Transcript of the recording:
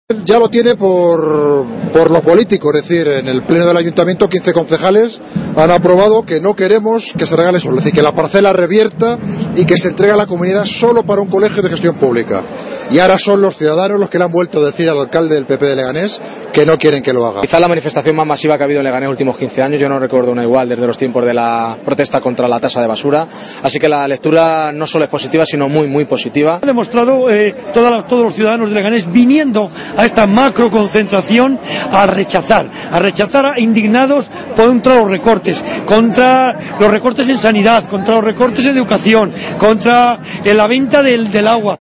Ya lo tiene por los políticos, es decir, en el pleno del ayuntamiento 15 concejales han aprobado que no queremos que se regale solo, es decir, que la parcela revierta y que se entregue a la comunidad solo para un colegio de gestión pública. Y ahora son los ciudadanos los que le han vuelto a decir al alcalde del PP de Leganés que no quieren que lo haga. Quizá la manifestación más masiva que ha habido en Leganés en los últimos 15 años, yo no recuerdo una igual desde los tiempos de la protesta contra la tasa de basura, así que la lectura no solo es positiva, sino muy positiva. Ha demostrado todos los ciudadanos de Leganés viniendo a esta macro concentración a rechazar indignados contra los recortes en sanidad, contra los recortes en educación, contra la venta del agua.